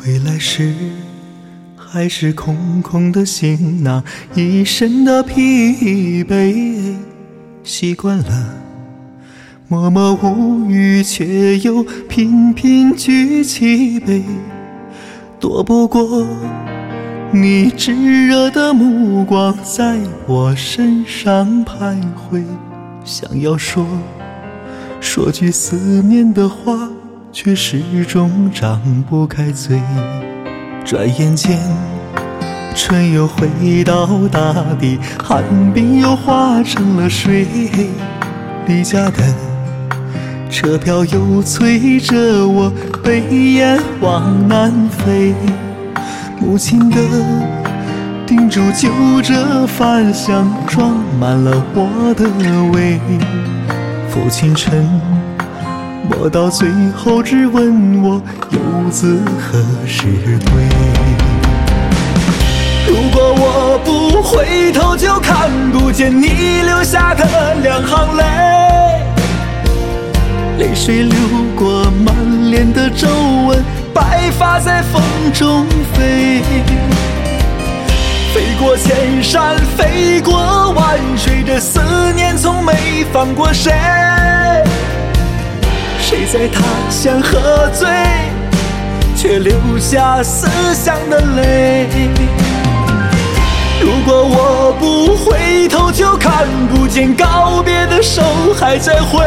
回来时还是空空的行囊，一身的疲惫，习惯了默默无语，却又频频举起杯，躲不过你炙热的目光在我身上徘徊，想要说句思念的话，却始终张不开嘴。转眼间春又回到大地，寒冰又化成了水，离家的车票又催着我背雁往南飞，母亲的叮嘱就这饭香装满了我的胃，父亲沉默到最后只问我游子何时归。如果我不回头，就看不见你留下的两行泪，泪水流过满脸的皱纹，白发在风中飞，飞过千山，飞过万水，这思念从没放过谁。谁在他乡喝醉，却留下思乡的泪。如果我不回头，就看不见告别的手还在挥，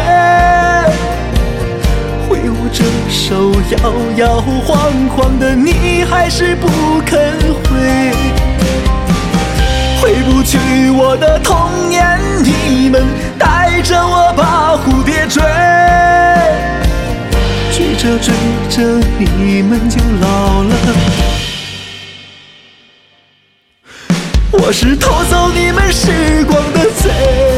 挥舞着手摇摇晃晃的你还是不肯回，回不去我的童年，你们带着我把蝴蝶追，追着追着你们就老了，我是偷走你们时光的贼。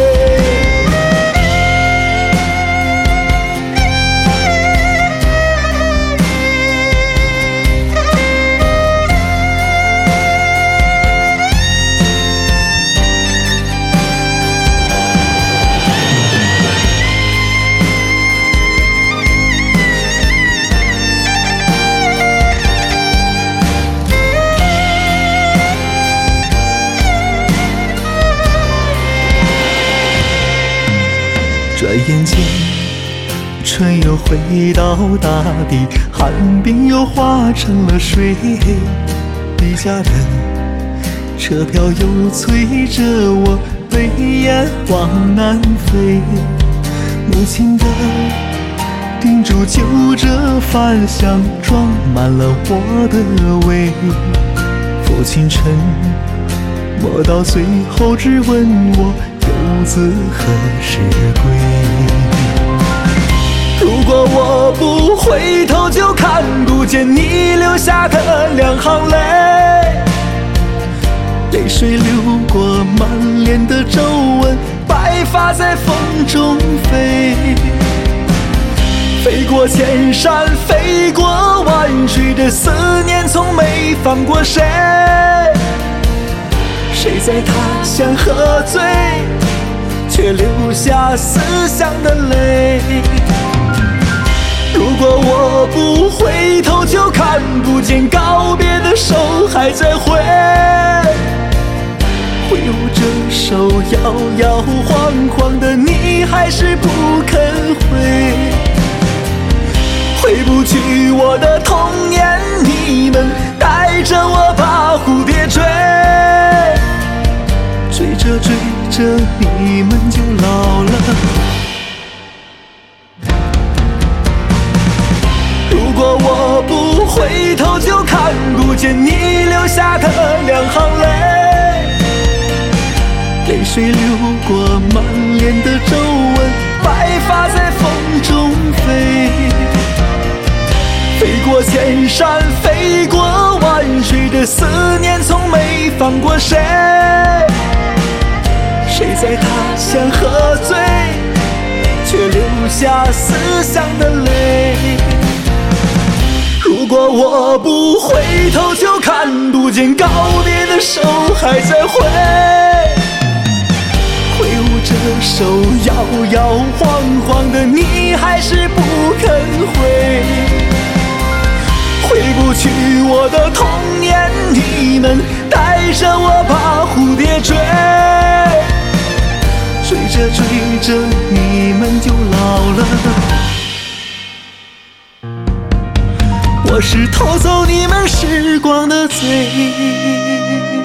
转眼间春又回到大地，寒冰又化成了水，离家的车票又催着我背雁往南飞，母亲的叮嘱就这饭香装满了我的胃，父亲沉默到最后只问我游子何时归。如果我不回头，就看不见你留下的两行泪，泪水流过满脸的皱纹，白发在风中飞，飞过千山，飞过万水，这思念从没放过谁。谁在他乡喝醉，却留下思乡的泪。如果我不回头，就看不见告别的手还在挥，挥舞着手摇摇晃晃的你还是不肯回，回不去我的童年，你们带着我把蝴蝶追，追着追着你们就老了。如果我不回头，就看不见你留下的两行泪，泪水流过满脸的皱纹，白发在风中飞，飞过千山，飞过万水，这思念从没放过谁。谁在他乡喝醉，却留下思乡的泪。如果我不回头，就看不见告别的手还在挥，挥舞着手摇摇晃晃的你还是不肯回，回不去我们，带着我把蝴蝶追，追着追着你们就老了。我是偷走你们时光的贼。